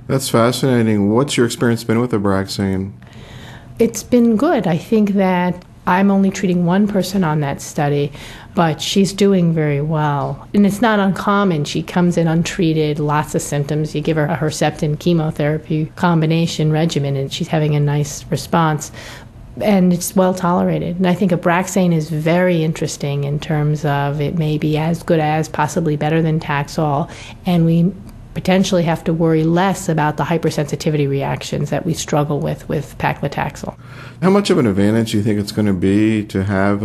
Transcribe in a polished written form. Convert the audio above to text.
That's fascinating. What's your experience been with Abraxane? It's been good. I think that I'm only treating one person on that study, but she's doing very well. And it's not uncommon. She comes in untreated, lots of symptoms. You give her a Herceptin chemotherapy combination regimen, and she's having a nice response. And it's well tolerated. And I think Abraxane is very interesting in terms of it may be as good as, possibly better than Taxol, and we potentially have to worry less about the hypersensitivity reactions that we struggle with paclitaxel. How much of an advantage do you think it's going to be to have